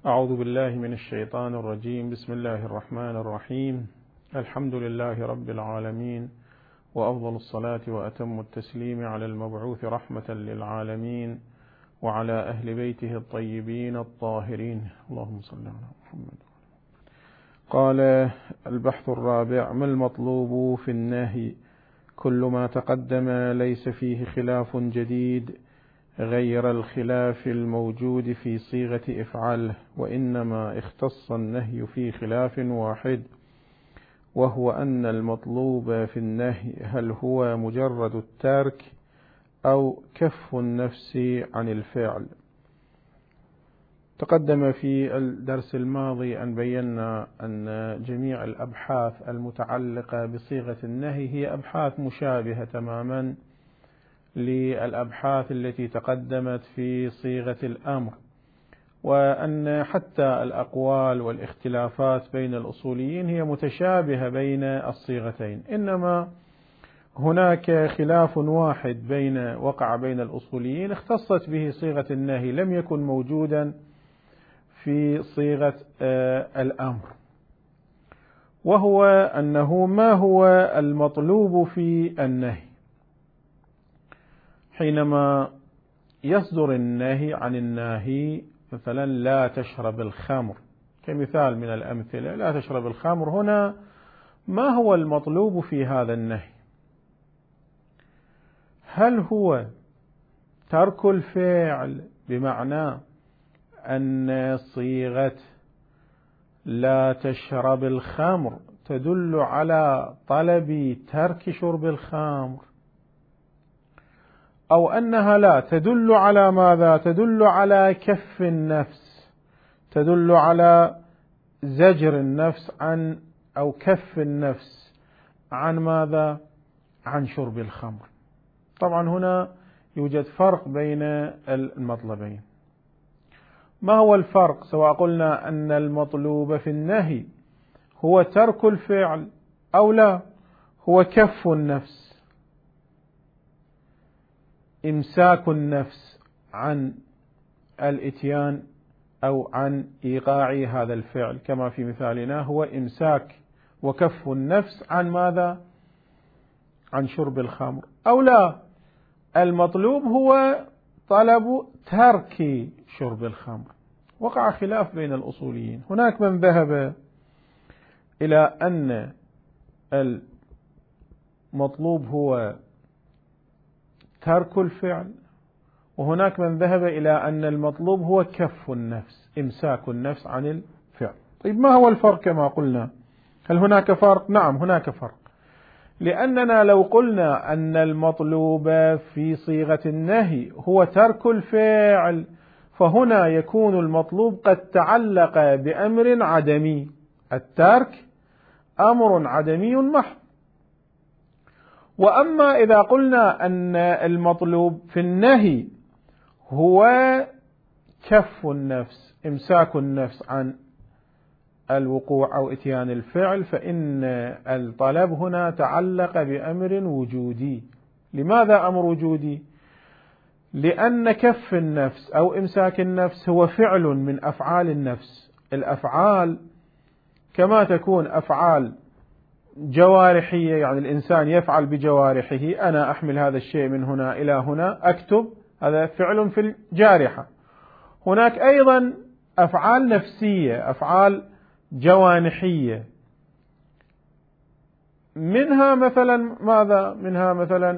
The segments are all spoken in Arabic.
أعوذ بالله من الشيطان الرجيم. بسم الله الرحمن الرحيم. الحمد لله رب العالمين، وأفضل الصلاة وأتم التسليم على المبعوث رحمة للعالمين وعلى أهل بيته الطيبين الطاهرين، اللهم صل على محمد. قال البحث الرابع: ما المطلوب في النهي؟ كل ما تقدم ليس فيه خلاف جديد غير الخلاف الموجود في صيغة افعل، وإنما اختص النهي في خلاف واحد، وهو أن المطلوب في النهي هل هو مجرد الترك أو كف النفس عن الفعل. تقدم في الدرس الماضي أن بينا أن جميع الأبحاث المتعلقة بصيغة النهي هي أبحاث مشابهة تماما للأبحاث التي تقدمت في صيغة الأمر، وأن حتى الأقوال والاختلافات بين الأصوليين هي متشابهة بين الصيغتين، إنما هناك خلاف واحد وقع بين الأصوليين اختصت به صيغة النهي، لم يكن موجودا في صيغة الأمر، وهو أنه ما هو المطلوب في النهي. حينما يصدر النهي عن الناهي، مثلا لا تشرب الخمر كمثال من الأمثلة، لا تشرب الخمر، هنا ما هو المطلوب في هذا النهي؟ هل هو ترك الفعل، بمعنى أن صيغة لا تشرب الخمر تدل على طلب ترك شرب الخمر، أو أنها لا تدل على ماذا؟ تدل على كف النفس، تدل على زجر النفس عن أو كف النفس عن ماذا؟ عن شرب الخمر. طبعا هنا يوجد فرق بين المطلبين. ما هو الفرق؟ سواء قلنا أن المطلوب في النهي هو ترك الفعل أو لا، هو كف النفس، إمساك النفس عن الإتيان أو عن إيقاع هذا الفعل، كما في مثالنا هو إمساك وكف النفس عن ماذا؟ عن شرب الخمر، أو لا، المطلوب هو طلب ترك شرب الخمر. وقع خلاف بين الأصوليين، هناك من ذهب إلى أن المطلوب هو ترك الفعل، وهناك من ذهب إلى أن المطلوب هو كف النفس، إمساك النفس عن الفعل. طيب ما هو الفرق كما قلنا؟ هل هناك فرق؟ نعم هناك فرق، لأننا لو قلنا أن المطلوب في صيغة النهي هو ترك الفعل، فهنا يكون المطلوب قد تعلق بأمر عدمي، الترك أمر عدمي محض. وأما إذا قلنا أن المطلوب في النهي هو كف النفس، إمساك النفس عن الوقوع أو إتيان الفعل، فإن الطلب هنا تعلق بأمر وجودي. لماذا أمر وجودي؟ لأن كف النفس أو إمساك النفس هو فعل من أفعال النفس. الأفعال كما تكون أفعال جوارحية، يعني الإنسان يفعل بجوارحه، أنا أحمل هذا الشيء من هنا إلى هنا، أكتب، هذا فعل في الجارحة. هناك أيضا أفعال نفسية، أفعال جوانحية، منها مثلا ماذا؟ منها مثلا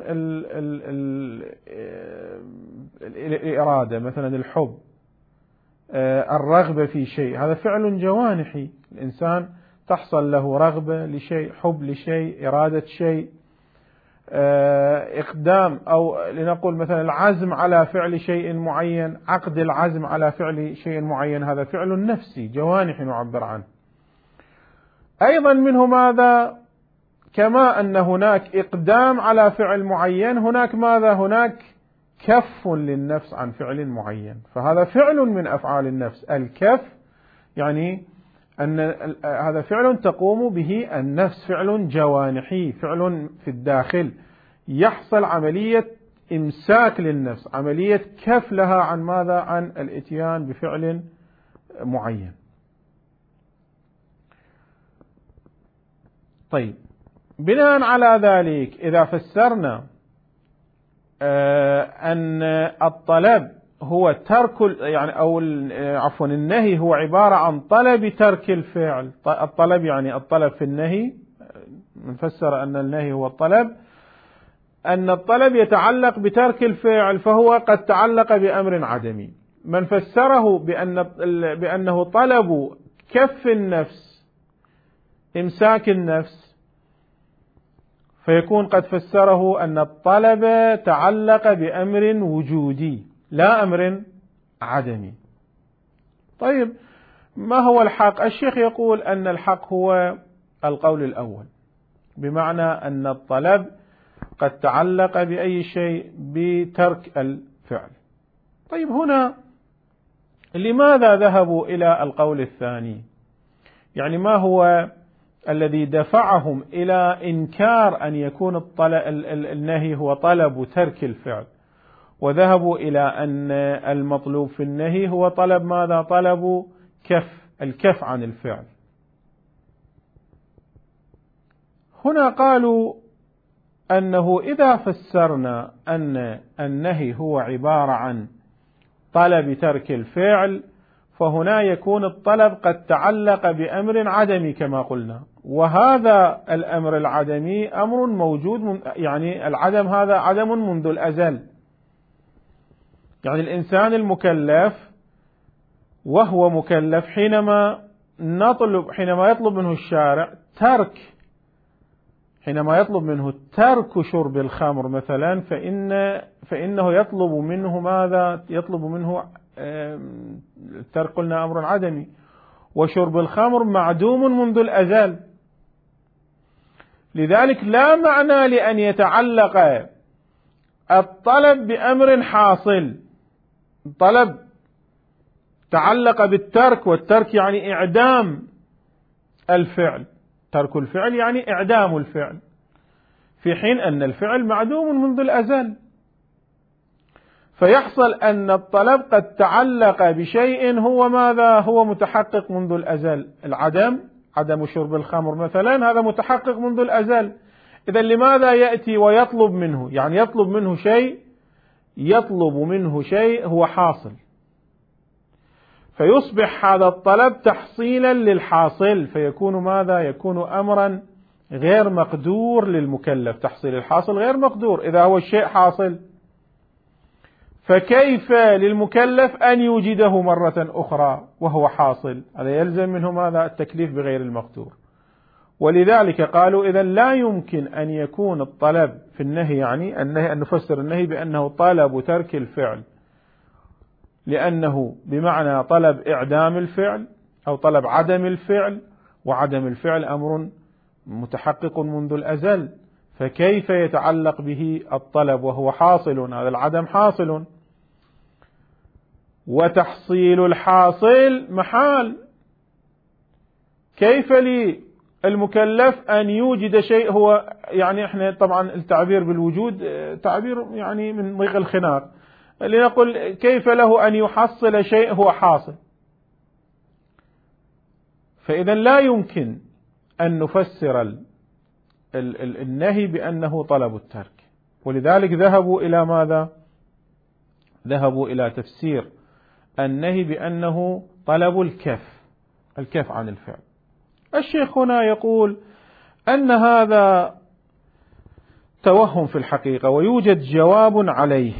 الإرادة، مثلا الحب، الرغبة في شيء، هذا فعل جوانحي، الإنسان تحصل له رغبة لشيء، حب لشيء، إرادة شيء، إقدام، أو لنقول مثلا العزم على فعل شيء معين، عقد العزم على فعل شيء معين، هذا فعل نفسي جوانحي نعبر عنه. أيضا منه ماذا؟ كما أن هناك إقدام على فعل معين، هناك ماذا؟ هناك كف للنفس عن فعل معين، فهذا فعل من أفعال النفس. الكف يعني أن هذا فعل تقوم به النفس، فعل جوانحي، فعل في الداخل، يحصل عملية إمساك للنفس، عملية كف لها عن ماذا؟ عن الإتيان بفعل معين. طيب، بناء على ذلك إذا فسرنا أن الطلب هو ترك النهي هو عبارة عن طلب ترك الفعل. الطلب يعني الطلب في النهي، نفسر أن النهي هو الطلب، أن الطلب يتعلق بترك الفعل، فهو قد تعلق بأمر عدمي. من فسره بأنه طلب كف النفس، إمساك النفس، فيكون قد فسره أن الطلب تعلق بأمر وجودي لا أمر عدمي. طيب، ما هو الحق؟ الشيخ يقول أن الحق هو القول الأول، بمعنى أن الطلب قد تعلق بأي شيء بترك الفعل. طيب، هنا لماذا ذهبوا إلى القول الثاني؟ يعني ما هو الذي دفعهم إلى إنكار أن يكون النهي هو طلب ترك الفعل، وذهبوا إلى أن المطلوب في النهي هو طلب ماذا؟ طلب الكف عن الفعل. هنا قالوا أنه إذا فسرنا أن النهي هو عبارة عن طلب ترك الفعل، فهنا يكون الطلب قد تعلق بأمر عدمي كما قلنا، وهذا الأمر العدمي أمر موجود، يعني العدم هذا عدم منذ الأزل. يعني الإنسان المكلف وهو مكلف حينما يطلب منه الشارع حينما يطلب منه ترك شرب الخمر مثلا، فإنه يطلب منه ماذا؟ يطلب منه الترك، قلنا أمر عدمي، وشرب الخمر معدوم منذ الأزل. لذلك لا معنى لأن يتعلق الطلب بأمر حاصل. الطلب تعلق بالترك، والترك يعني إعدام الفعل، ترك الفعل يعني إعدام الفعل، في حين أن الفعل معدوم منذ الأزل. فيحصل أن الطلب قد تعلق بشيء هو ماذا؟ هو متحقق منذ الأزل. عدم شرب الخمر مثلا، هذا متحقق منذ الأزل. إذا لماذا يأتي ويطلب منه؟ يعني يطلب منه شيء هو حاصل، فيصبح هذا الطلب تحصيلا للحاصل، فيكون ماذا؟ يكون أمرا غير مقدور للمكلف. تحصيل الحاصل غير مقدور إذا هو الشيء حاصل، فكيف للمكلف أن يوجده مرة أخرى وهو حاصل؟ هذا يلزم منه ماذا؟ التكليف بغير المقدور. ولذلك قالوا إذا لا يمكن أن يكون الطلب في النهي، يعني أن نفسر النهي بأنه طلب ترك الفعل، لأنه بمعنى طلب إعدام الفعل أو طلب عدم الفعل، وعدم الفعل أمر متحقق منذ الأزل، فكيف يتعلق به الطلب وهو حاصل؟ هذا العدم حاصل، وتحصيل الحاصل محال. كيف للمكلف أن يوجد شيء هو، يعني احنا طبعا التعبير بالوجود تعبير يعني من ضيق الخناق، لنقول كيف له أن يحصل شيء هو حاصل؟ فإذا لا يمكن أن نفسر النهي بأنه طلب الترك. ولذلك ذهبوا إلى ماذا؟ ذهبوا إلى تفسير النهي بأنه طلب الكف عن الفعل. الشيخ هنا يقول أن هذا توهم في الحقيقة، ويوجد جواب عليه،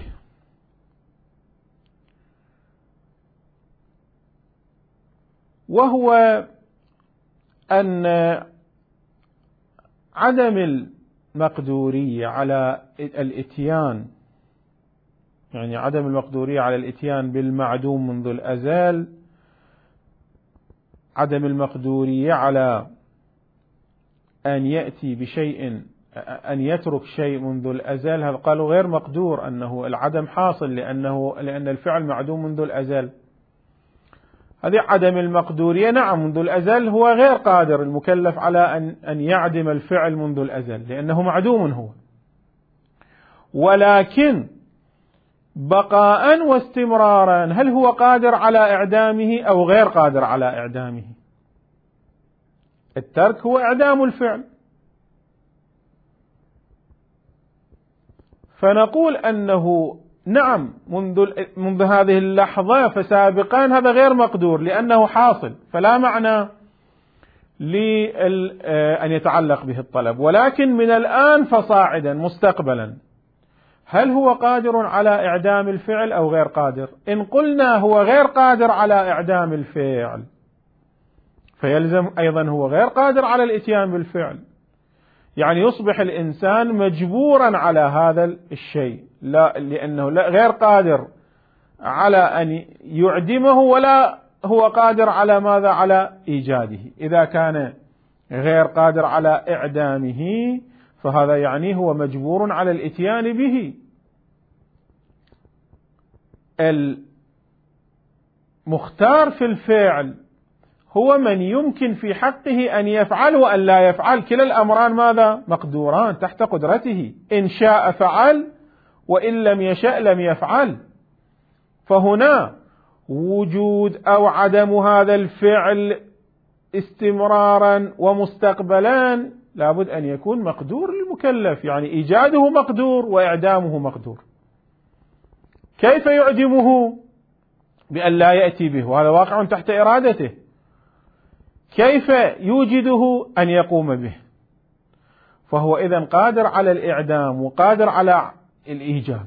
وهو أن عدم المقدورية على الإتيان، يعني عدم المقدورية على الإتيان بالمعدوم منذ الأزل، عدم المقدورية على أن يأتي بشيء، أن يترك شيء منذ الأزل، هذا قالوا غير مقدور، أنه العدم حاصل لأن الفعل معدوم منذ الأزل. هذه عدم المقدورية، نعم منذ الأزل هو غير قادر المكلف على أن يعدم الفعل منذ الأزل لأنه معدوم هو، ولكن بقاء واستمرارا، هل هو قادر على إعدامه أو غير قادر على إعدامه؟ الترك هو إعدام الفعل، فنقول أنه نعم منذ هذه اللحظة فسابقا هذا غير مقدور لأنه حاصل، فلا معنى لأن يتعلق به الطلب، ولكن من الآن فصاعدا مستقبلا هل هو قادر على إعدام الفعل أو غير قادر؟ إن قلنا هو غير قادر على إعدام الفعل فيلزم أيضا هو غير قادر على الإتيان بالفعل، يعني يصبح الإنسان مجبورا على هذا الشيء، لا لأنه غير قادر على أن يعدمه ولا هو قادر على ماذا؟ على إيجاده. إذا كان غير قادر على إعدامه فهذا يعني هو مجبور على الإتيان به. المختار في الفعل هو من يمكن في حقه أن يفعل وأن لا يفعل، كلا الأمران ماذا؟ مقدوران تحت قدرته، إن شاء فعل وإن لم يشأ لم يفعل. فهنا وجود أو عدم هذا الفعل استمرارا ومستقبلا لابد أن يكون مقدور للمكلف، يعني إيجاده مقدور وإعدامه مقدور. كيف يعدمه؟ بأن لا يأتي به، وهذا واقع تحت إرادته. كيف يوجده؟ أن يقوم به، فهو إذن قادر على الإعدام وقادر على الإيجاد،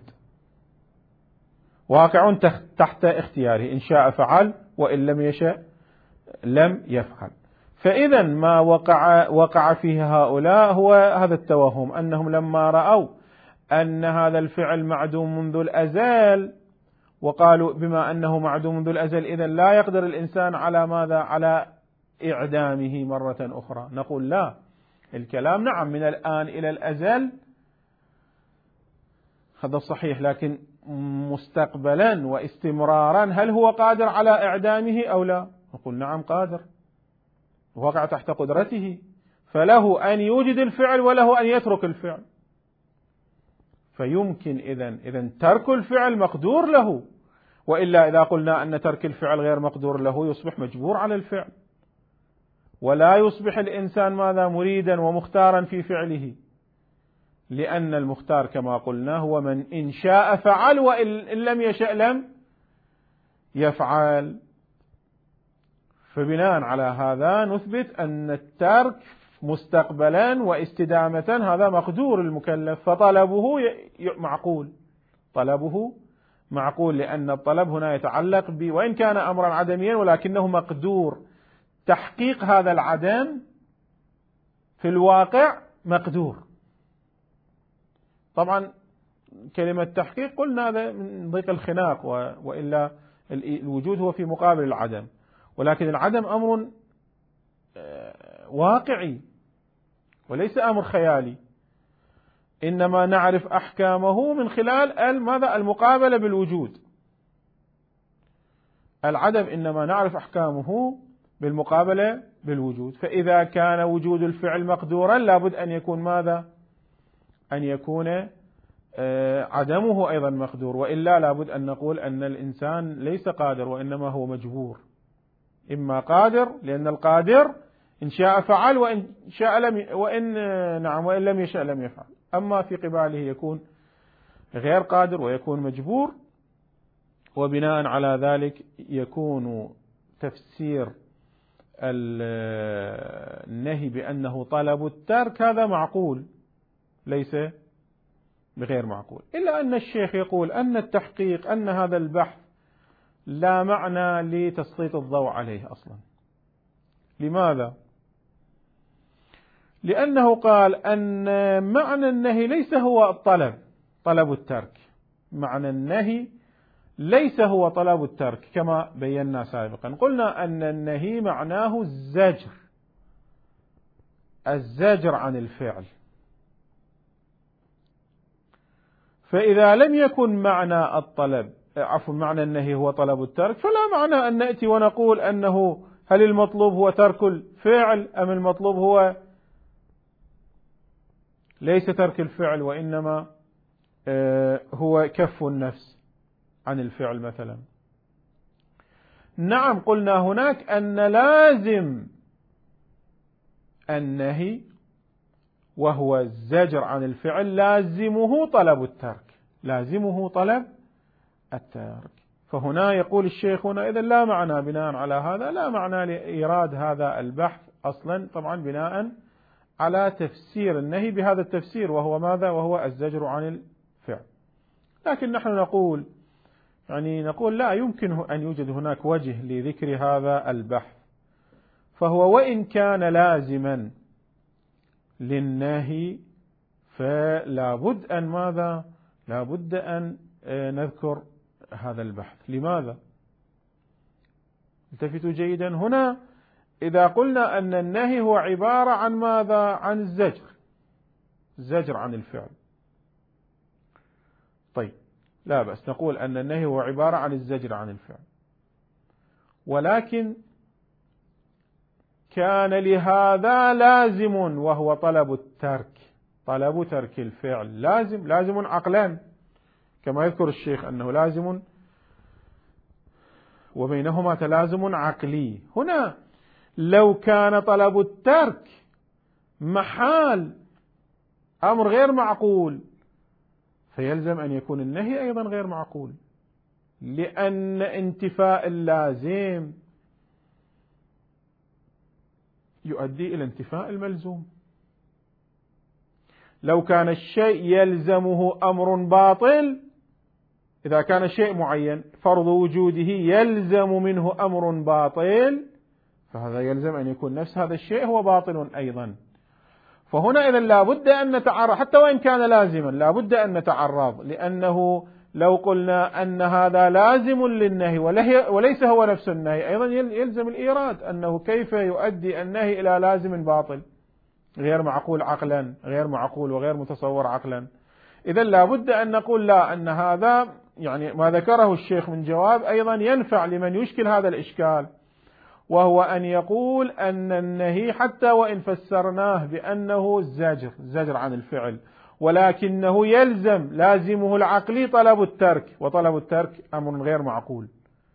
واقع تحت اختياره، إن شاء فعل وإن لم يشأ لم يفعل. فإذا ما وقع فيه هؤلاء هو هذا التوهم، أنهم لما رأوا أن هذا الفعل معدوم منذ الأزل وقالوا بما أنه معدوم منذ الأزل إذن لا يقدر الإنسان على ماذا؟ على إعدامه مرة أخرى. نقول لا، الكلام نعم من الآن إلى الأزل هذا صحيح، لكن مستقبلا واستمرارا هل هو قادر على إعدامه أو لا؟ نقول نعم قادر، وقع تحت قدرته، فله أن يوجد الفعل وله أن يترك الفعل. فيمكن إذن ترك الفعل مقدور له، وإلا إذا قلنا أن ترك الفعل غير مقدور له يصبح مجبور على الفعل، ولا يصبح الإنسان ماذا؟ مريدا ومختارا في فعله، لأن المختار كما قلنا هو من إن شاء فعل وإن لم يشأ لم يفعل. فبناء على هذا نثبت أن الترك مستقبلا واستدامة هذا مقدور المكلف، فطلبه معقول، طلبه معقول، لأن الطلب هنا يتعلق وإن كان أمرا عدميا ولكنه مقدور، تحقيق هذا العدم في الواقع مقدور. طبعا كلمة تحقيق قلنا هذا من ضيق الخناق، وإلا الوجود هو في مقابل العدم، ولكن العدم أمر واقعي وليس أمر خيالي، إنما نعرف أحكامه من خلال ماذا؟ المقابلة بالوجود. العدم إنما نعرف أحكامه بالمقابلة بالوجود، فإذا كان وجود الفعل مقدورا لابد أن يكون ماذا؟ أن يكون عدمه أيضا مقدور، وإلا لابد أن نقول أن الإنسان ليس قادر وإنما هو مجبور، إما قادر لأن القادر إن شاء فعل وإن شاء وإن لم يشاء لم يفعل، أما في قباله يكون غير قادر ويكون مجبور. وبناء على ذلك يكون تفسير النهي بأنه طلب الترك هذا معقول ليس بغير معقول، إلا أن الشيخ يقول أن التحقيق أن هذا البحث لا معنى لتسليط الضوء عليه أصلا. لماذا؟ لأنه قال أن معنى النهي ليس هو طلب الترك، معنى النهي ليس هو طلب الترك كما بينا سابقا. قلنا أن النهي معناه الزجر عن الفعل، فإذا لم يكن معنى النهي هو طلب الترك، فلا معنى أن نأتي ونقول أنه هل المطلوب هو ترك الفعل أم المطلوب هو ليس ترك الفعل وإنما هو كف النفس. عن الفعل مثلا. نعم، قلنا هناك أن لازم النهي وهو الزجر عن الفعل لازمه طلب الترك، لازمه طلب الترك. فهنا يقول الشيخ هنا إذا لا معنى بناء على هذا، لا معنى لإيراد هذا البحث أصلا، طبعا بناء على تفسير النهي بهذا التفسير، وهو ماذا؟ وهو الزجر عن الفعل. لكن نحن نقول لا يمكن أن يوجد هناك وجه لذكر هذا البحث، فهو وإن كان لازما للنهي فلا بد أن ماذا؟ لا بد أن نذكر هذا البحث. لماذا؟ التفتوا جيدا، هنا إذا قلنا أن النهي هو عبارة عن ماذا؟ عن الزجر عن الفعل. طيب، لا بأس نقول أن النهي هو عبارة عن الزجر عن الفعل، ولكن كان لهذا لازم وهو طلب الترك، طلب ترك الفعل لازم عقلا، كما يذكر الشيخ أنه لازم وبينهما تلازم عقلي. هنا لو كان طلب الترك محال أمر غير معقول فيلزم أن يكون النهي أيضا غير معقول، لأن انتفاء اللازم يؤدي إلى انتفاء الملزوم. لو كان الشيء يلزمه أمر باطل، إذا كان شيء معين فرض وجوده يلزم منه أمر باطل، فهذا يلزم أن يكون نفس هذا الشيء هو باطل أيضا. فهنا إذن لا بد أن نتعرض، حتى وإن كان لازما لا بد أن نتعرض، لأنه لو قلنا أن هذا لازم للنهي وليس هو نفس النهي، أيضا يلزم الإيراد أنه كيف يؤدي النهي إلى لازم باطل غير معقول عقلا، غير معقول وغير متصور عقلا. إذن لا بد أن نقول لا، أن هذا ما ذكره الشيخ من جواب أيضا ينفع لمن يشكل هذا الإشكال، وهو أن يقول أن النهي حتى وإن فسرناه بأنه الزجر عن الفعل، ولكنه لازمه العقلي طلب الترك، وطلب الترك أمر غير معقول.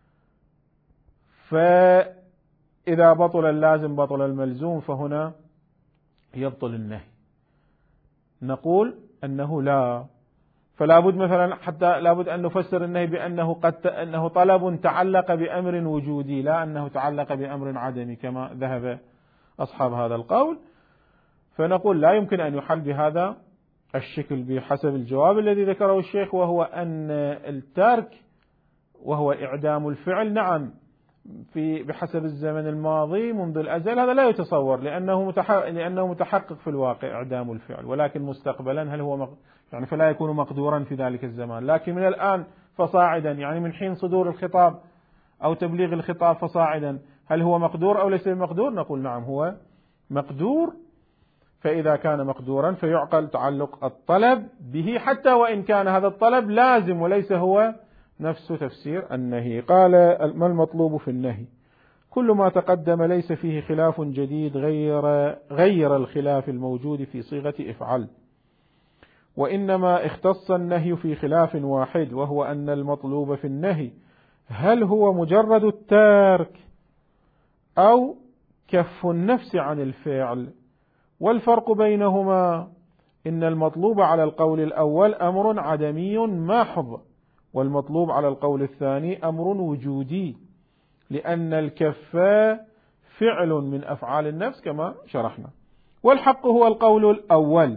فإذا بطل اللازم بطل الملزوم، فهنا يبطل النهي. نقول أنه لا، فلا بد مثلا حتى لا بد أن نفسر النهي بأنه أنه طلب تعلق بأمر وجودي، لا أنه تعلق بأمر عدمي كما ذهب أصحاب هذا القول. فنقول لا يمكن أن يحل بهذا الشكل بحسب الجواب الذي ذكره الشيخ، وهو أن الترك وهو إعدام الفعل، نعم بحسب الزمن الماضي منذ الأزل هذا لا يتصور، لأنه متحقق في الواقع إعدام الفعل، ولكن مستقبلا هل هو فلا يكون مقدورا في ذلك الزمان. لكن من الآن فصاعدا، من حين صدور الخطاب أو تبليغ الخطاب فصاعدا، هل هو مقدور أو ليس مقدور؟ نقول نعم هو مقدور. فإذا كان مقدورا فيعقل تعلق الطلب به، حتى وإن كان هذا الطلب لازم وليس هو نفس تفسير النهي. قال: ما المطلوب في النهي؟ كل ما تقدم ليس فيه خلاف جديد غير الخلاف الموجود في صيغة افعل، وإنما اختص النهي في خلاف واحد، وهو أن المطلوب في النهي هل هو مجرد الترك أو كف النفس عن الفعل. والفرق بينهما إن المطلوب على القول الأول أمر عدمي محض، والمطلوب على القول الثاني أمر وجودي، لأن الكف فعل من أفعال النفس كما شرحنا. والحق هو القول الأول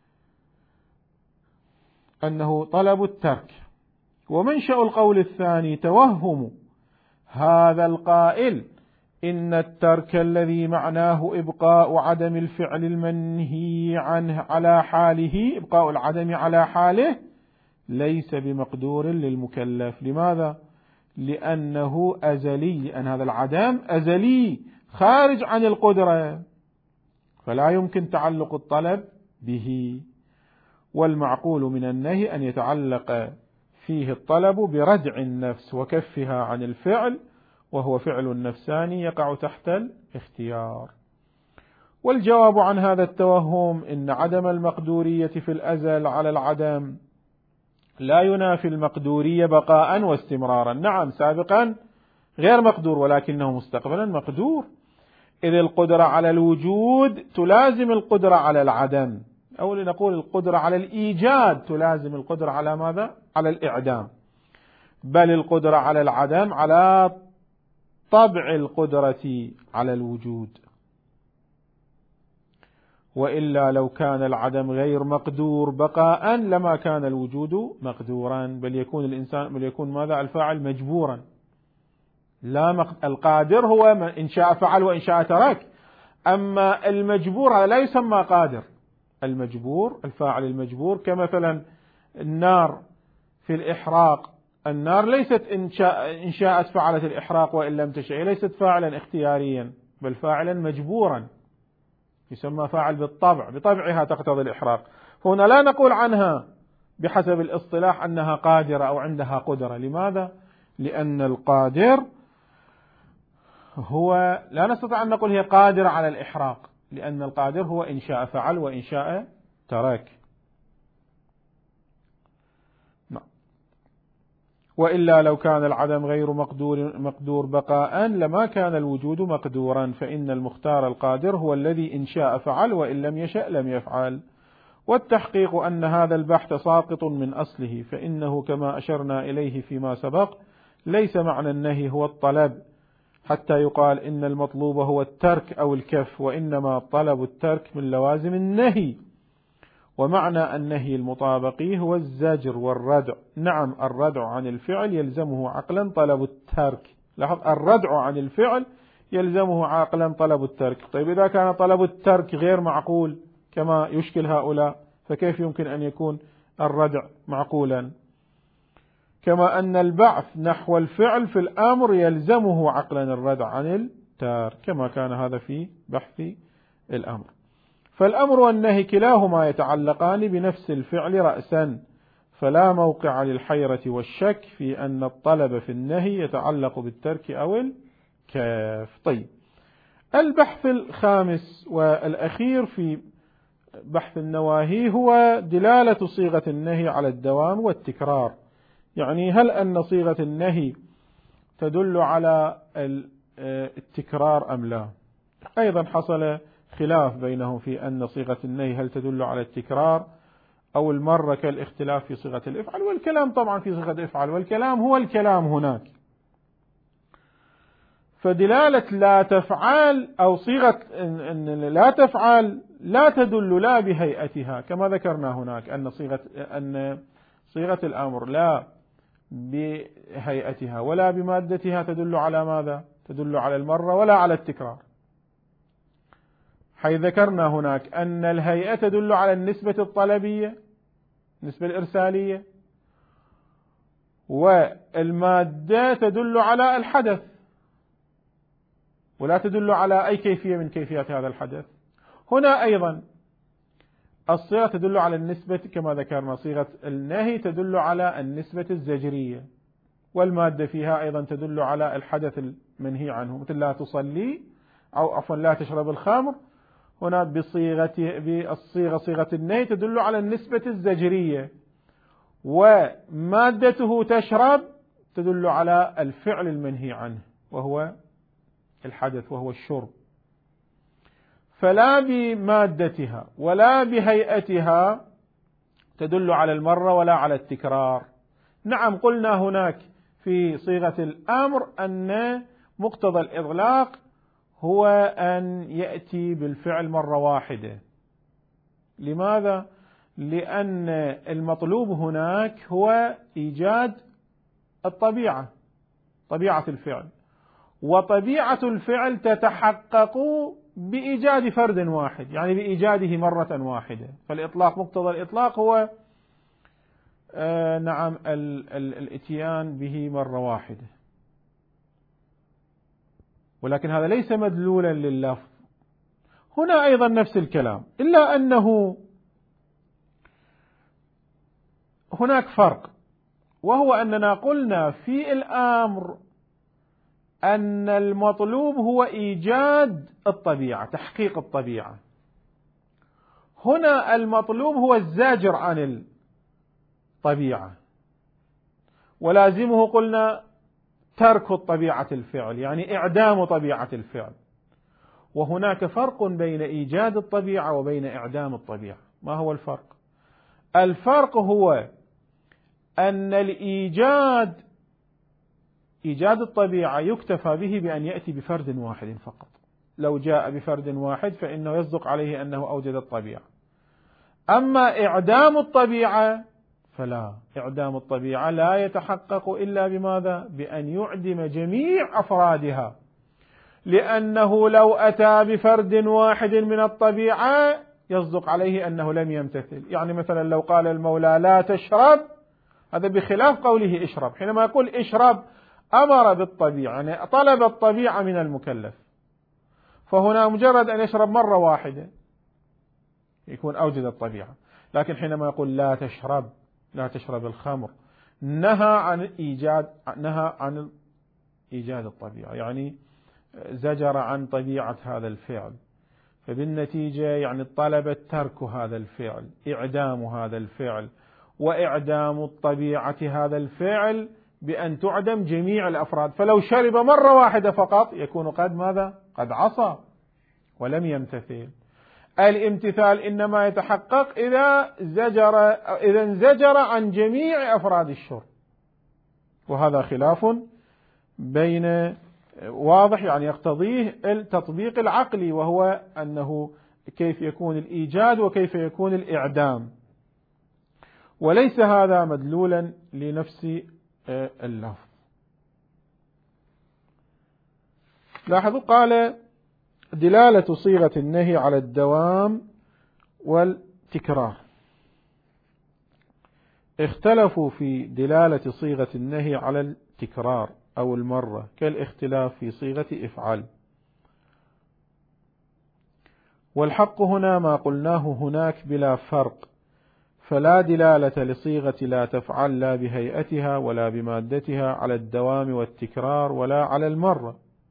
أنه طلب الترك، ومنشأ القول الثاني توهم هذا القائل إن الترك الذي معناه إبقاء عدم الفعل المنهي عنه على حاله، إبقاء العدم على حاله، ليس بمقدور للمكلف. لماذا؟ لأنه أزلي، لأن هذا العدم أزلي خارج عن القدرة، فلا يمكن تعلق الطلب به. والمعقول من النهي أن يتعلق فيه الطلب بردع النفس وكفها عن الفعل، وهو فعل النفساني يقع تحت الاختيار. والجواب عن هذا التوهم إن عدم المقدورية في الأزل على العدم لا ينافي المقدورية بقاء واستمرارا. نعم سابقا غير مقدور ولكنه مستقبلا مقدور، إذ القدرة على الوجود تلازم القدرة على العدم، أو لنقول القدرة على الإيجاد تلازم القدرة على ماذا؟ على الإعدام، بل القدرة على العدم على طبع القدرة على الوجود. وإلا لو كان العدم غير مقدور بقاء لما كان الوجود مقدورا، بل يكون ماذا؟ الفاعل مجبورا. القادر هو إن شاء فعل وإن شاء ترك، أما المجبور هذا لا يسمى قادر. المجبور الفاعل المجبور، كمثلا النار في الإحراق، النار ليست إن شاءت فعلت الإحراق وإن لم تشاء، ليست فاعلا اختياريا بل فاعلا مجبورا، يسمى فاعل بالطبع، بطبعها تقتضي الإحراق. هنا لا نقول عنها بحسب الاصطلاح أنها قادرة أو عندها قدرة. لماذا؟ لأن القادر هو لا نستطيع أن نقول هي قادرة على الإحراق، لأن القادر هو إن شاء فعل وإن شاء ترك. وإلا لو كان العدم غير مقدور بقاء لما كان الوجود مقدورا، فإن المختار القادر هو الذي إن شاء فعل وإن لم يشأ لم يفعل. والتحقيق أن هذا البحث ساقط من أصله، فإنه كما أشرنا إليه فيما سبق ليس معنى النهي هو الطلب حتى يقال إن المطلوب هو الترك أو الكف، وإنما طلب الترك من لوازم النهي. ومعنى النهي المطابقي هو الزجر والردع. نعم الردع عن الفعل يلزمه عقلا طلب الترك. لاحظ الردع عن الفعل يلزمه عقلا طلب الترك. طيب إذا كان طلب الترك غير معقول كما يشكل هؤلاء، فكيف يمكن أن يكون الردع معقولا؟ كما أن البعث نحو الفعل في الأمر يلزمه عقلا الردع عن الترك، كما كان هذا في بحث الأمر. فالأمر والنهي كلاهما يتعلقان بنفس الفعل رأسا، فلا موقع للحيرة والشك في أن الطلب في النهي يتعلق بالترك أو الكاف. طيب البحث الخامس والأخير في بحث النواهي هو دلالة صيغة النهي على الدوام والتكرار. يعني هل أن صيغة النهي تدل على التكرار أم لا؟ أيضا حصل خلاف بينهم في أن صيغة النهي هل تدل على التكرار أو المرة كالاختلاف في صيغة الإفعل، والكلام طبعا في صيغة الإفعل، والكلام هو الكلام هناك. فدلالة لا تفعل أو صيغة أن لا تفعل لا تدل لا بهيئتها كما ذكرنا هناك أن صيغة الأمر لا بهيئتها ولا بمادتها تدل على ماذا؟ تدل على المرة ولا على التكرار. حيث ذكرنا هناك أن الهيئة تدل على النسبة الطلبية، النسبة الإرسالية، والمادة تدل على الحدث ولا تدل على أي كيفية من كيفيات هذا الحدث. هنا أيضا الصيغة تدل على النسبة كما ذكرنا، صيغة النهي تدل على النسبة الزجرية، والمادة فيها أيضا تدل على الحدث المنهي عنه، مثل لا تصلي أو عفوا لا تشرب الخمر. هنا بالصيغة صيغة النهي تدل على النسبة الزجرية، ومادته تشرب تدل على الفعل المنهي عنه وهو الحدث وهو الشرب. فلا بمادتها ولا بهيئتها تدل على المرة ولا على التكرار. نعم قلنا هناك في صيغة الأمر أن مقتضى الإطلاق هو أن يأتي بالفعل مرة واحدة. لماذا؟ لأن المطلوب هناك هو إيجاد الطبيعة، طبيعة الفعل، وطبيعة الفعل تتحقق بإيجاد فرد واحد، يعني بإيجاده مرة واحدة. فالإطلاق مقتضى الإطلاق هو نعم الاتيان به مرة واحدة، ولكن هذا ليس مدلولا لللفظ. هنا أيضا نفس الكلام، إلا أنه هناك فرق، وهو أننا قلنا في الأمر أن المطلوب هو إيجاد الطبيعة، تحقيق الطبيعة. هنا المطلوب هو الزاجر عن الطبيعة، ولازمه قلنا ترك طبيعة الفعل، يعني إعدام طبيعة الفعل. وهناك فرق بين إيجاد الطبيعة وبين إعدام الطبيعة. ما هو الفرق؟ الفرق هو أن إيجاد الطبيعة يكتفى به بأن يأتي بفرد واحد فقط. لو جاء بفرد واحد فإنه يصدق عليه أنه أوجد الطبيعة. أما إعدام الطبيعة فلا، إعدام الطبيعة لا يتحقق إلا بماذا؟ بأن يعدم جميع أفرادها، لأنه لو أتى بفرد واحد من الطبيعة يصدق عليه أنه لم يمتثل. يعني مثلا لو قال المولى لا تشرب، هذا بخلاف قوله اشرب. حينما يقول اشرب أمر بالطبيعة، يعني طلب الطبيعة من المكلف، فهنا مجرد أن يشرب مرة واحدة يكون أوجد الطبيعة. لكن حينما يقول لا تشرب، لا تشرب الخمر، نهى عن إيجاد الطبيعة، يعني زجر عن طبيعة هذا الفعل. فبالنتيجة يعني طلب ترك هذا الفعل، إعدام هذا الفعل، وإعدام الطبيعة هذا الفعل بأن تعدم جميع الأفراد. فلو شرب مرة واحدة فقط يكون قد ماذا؟ قد عصى ولم يمتثل. الامتثال إنما يتحقق إذا انزجر عن جميع أفراد الشرب. وهذا خلاف بين واضح، يعني يقتضيه التطبيق العقلي، وهو أنه كيف يكون الإيجاد وكيف يكون الإعدام، وليس هذا مدلولا لنفس اللفظ. لاحظوا قال دلالة صيغة النهي على الدوام والتكرار. اختلفوا في دلالة صيغة النهي على التكرار أو المرة كالاختلاف في صيغة افعل. والحق هنا ما قلناه هناك بلا فرق، فلا دلالة لصيغة لا تفعل لا بهيئتها ولا بمادتها على الدوام والتكرار ولا على المرة،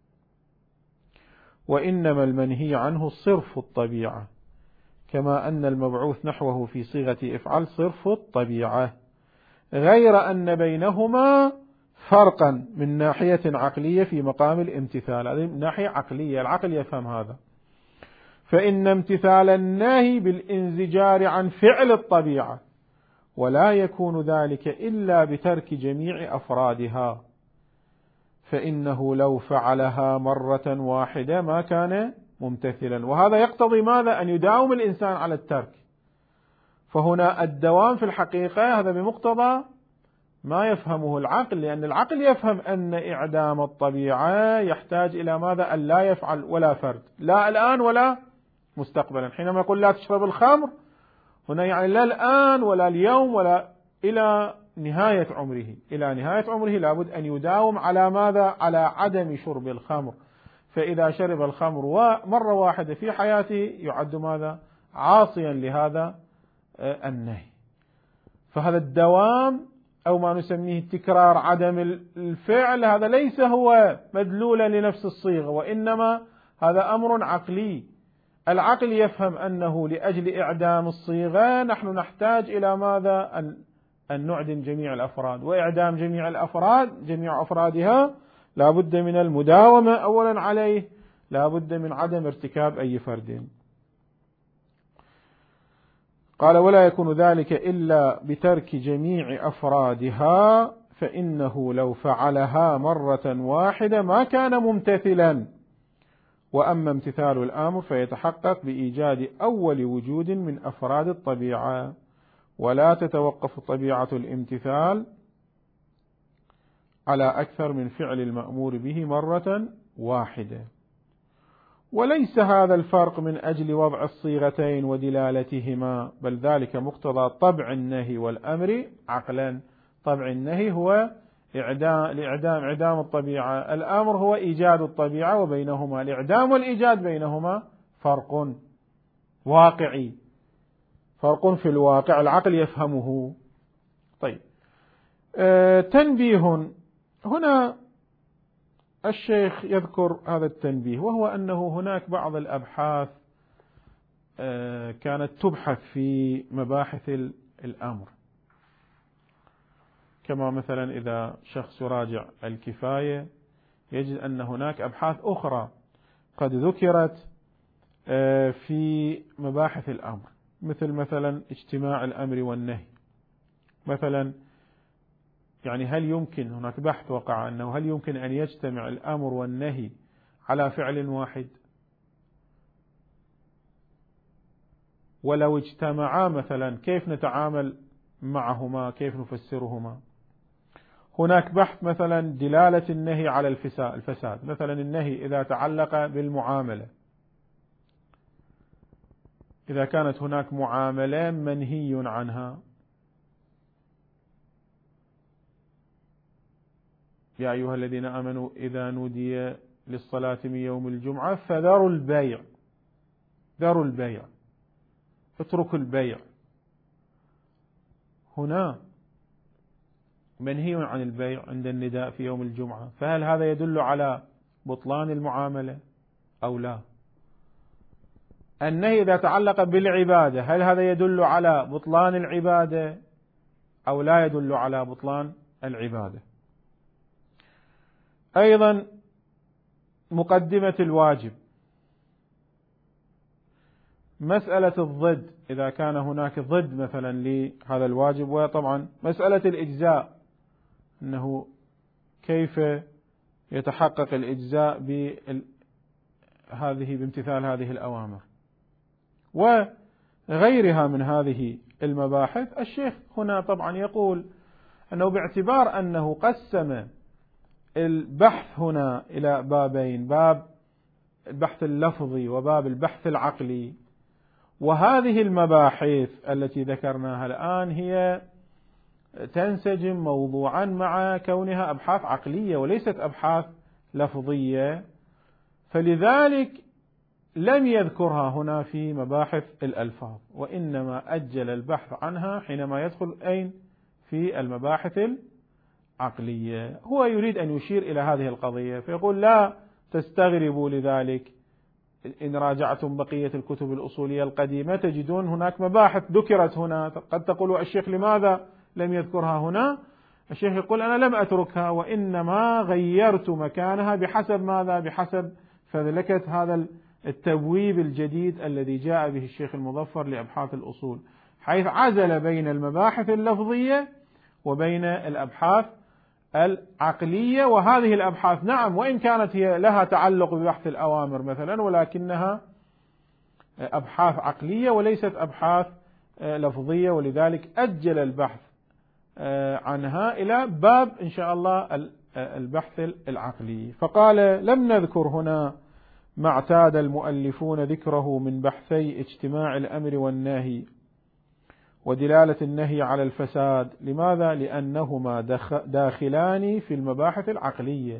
وإنما المنهي عنه صرف الطبيعة، كما أن المبعوث نحوه في صيغة افعل صرف الطبيعة، غير أن بينهما فرقا من ناحية عقلية في مقام الامتثال. هذه من ناحية عقلية، العقل يفهم هذا. فإن امتثال النهي بالانزجار عن فعل الطبيعة، ولا يكون ذلك إلا بترك جميع أفرادها، فإنه لو فعلها مرة واحدة ما كان ممتثلا. وهذا يقتضي ماذا؟ أن يداوم الإنسان على الترك. فهنا الدوام في الحقيقة هذا بمقتضى ما يفهمه العقل، لأن العقل يفهم أن إعدام الطبيعة يحتاج إلى ماذا؟ أن لا يفعل ولا فرد، لا الآن ولا مستقبلا. حينما يقول لا تشرب الخمر هنا يعني لا الآن ولا اليوم ولا إلى نهاية عمره. إلى نهاية عمره لابد أن يداوم على ماذا؟ على عدم شرب الخمر. فإذا شرب الخمر مرة واحدة في حياته يعد ماذا؟ عاصيا لهذا النهي. فهذا الدوام أو ما نسميه تكرار عدم الفعل هذا ليس هو مدلولا لنفس الصيغة، وإنما هذا أمر عقلي. العقل يفهم أنه لأجل إعدام الصيغة نحن نحتاج إلى ماذا؟ أن نعدم جميع الأفراد، وإعدام جميع الأفراد جميع أفرادها لا بد من المداومة أولا عليه، لا بد من عدم ارتكاب أي فرد. قال ولا يكون ذلك إلا بترك جميع أفرادها، فإنه لو فعلها مرة واحدة ما كان ممتثلا. وأما امتثال الآمر فيتحقق بإيجاد أول وجود من أفراد الطبيعة، ولا تتوقف طبيعة الامتثال على أكثر من فعل المأمور به مرة واحدة. وليس هذا الفرق من أجل وضع الصيغتين ودلالتهما، بل ذلك مقتضى طبع النهي والأمر عقلا. طبع النهي هو إعدام الطبيعة، الأمر هو إيجاد الطبيعة، وبينهما الإعدام والإيجاد بينهما فرق واقعي، فرق في الواقع العقل يفهمه. طيب تنبيه هنا الشيخ يذكر هذا التنبيه، وهو أنه هناك بعض الأبحاث كانت تبحث في مباحث الأمر، كما مثلا إذا شخص يراجع الكفاية يجد أن هناك أبحاث أخرى قد ذكرت في مباحث الأمر، مثلا اجتماع الأمر والنهي. مثلا يعني هل يمكن، هناك بحث وقع أنه هل يمكن أن يجتمع الأمر والنهي على فعل واحد؟ ولو اجتمعا مثلا كيف نتعامل معهما، كيف نفسرهما؟ هناك بحث مثلا دلالة النهي على الفساد، مثلا النهي إذا تعلق بالمعاملة، إذا كانت هناك معاملة منهي عنها، يا أيها الذين آمنوا إذا نودي للصلاة من يوم الجمعة فذروا البيع، ذروا البيع، اتركوا البيع. هنا منهي عن البيع عند النداء في يوم الجمعة، فهل هذا يدل على بطلان المعاملة أو لا؟ النهي إذا تعلق بالعبادة هل هذا يدل على بطلان العبادة أو لا يدل على بطلان العبادة؟ أيضا مقدمة الواجب، مسألة الضد، إذا كان هناك ضد مثلا لهذا الواجب، وطبعا مسألة الإجزاء، أنه كيف يتحقق الإجزاء بامتثال هذه الأوامر وغيرها من هذه المباحث. الشيخ هنا طبعا يقول أنه باعتبار أنه قسم البحث هنا إلى بابين، باب البحث اللفظي وباب البحث العقلي، وهذه المباحث التي ذكرناها الآن هي تنسجم موضوعا مع كونها أبحاث عقلية وليست أبحاث لفظية، فلذلك لم يذكرها هنا في مباحث الألفاظ، وإنما أجل البحث عنها حينما يدخل أين؟ في المباحث العقلية. هو يريد أن يشير إلى هذه القضية فيقول لا تستغربوا لذلك، إن راجعتم بقية الكتب الأصولية القديمة تجدون هناك مباحث ذكرت هنا. قد تقول الشيخ لماذا لم يذكرها هنا؟ الشيخ يقول أنا لم أتركها، وإنما غيرت مكانها بحسب ماذا؟ بحسب فذلكة هذا التبويب الجديد الذي جاء به الشيخ المظفر لأبحاث الأصول، حيث عزل بين المباحث اللفظية وبين الأبحاث العقلية. وهذه الأبحاث نعم وإن كانت هي لها تعلق ببحث الأوامر مثلا، ولكنها أبحاث عقلية وليست أبحاث لفظية، ولذلك أجل البحث عنها إلى باب إن شاء الله البحث العقلي. فقال لم نذكر هنا ما اعتاد المؤلفون ذكره من بحثي اجتماع الأمر والنهي ودلالة النهي على الفساد. لماذا؟ لأنهما داخلان في المباحث العقلية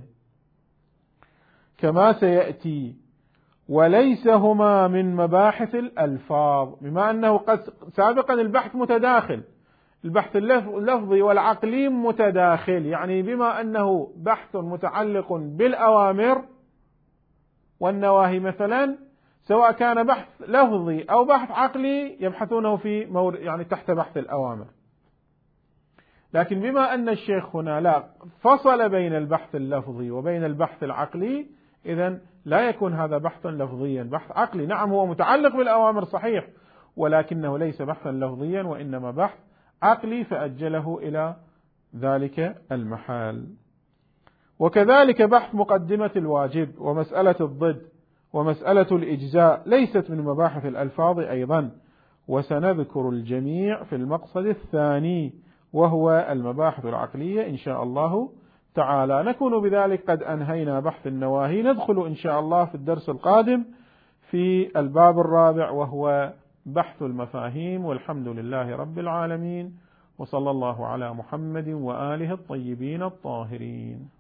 كما سيأتي، وليس هما من مباحث الألفاظ، بما أنه قد سابقا البحث متداخل، البحث اللفظي والعقلي متداخل، يعني بما أنه بحث متعلق بالأوامر والنواهي مثلا، سواء كان بحث لفظي أو بحث عقلي يبحثونه في يعني تحت بحث الأوامر. لكن بما أن الشيخ هنا لا فصل بين البحث اللفظي وبين البحث العقلي، إذن لا يكون هذا بحثا لفظيا، بحث عقلي. نعم هو متعلق بالأوامر صحيح، ولكنه ليس بحثا لفظيا وإنما بحث عقلي، فأجله إلى ذلك المحال. وكذلك بحث مقدمة الواجب ومسألة الضد ومسألة الإجزاء ليست من مباحث الألفاظ أيضا، وسنذكر الجميع في المقصد الثاني وهو المباحث العقلية إن شاء الله تعالى. نكون بذلك قد أنهينا بحث النواهي. ندخل إن شاء الله في الدرس القادم في الباب الرابع وهو بحث المفاهيم، والحمد لله رب العالمين، وصلى الله على محمد وآله الطيبين الطاهرين.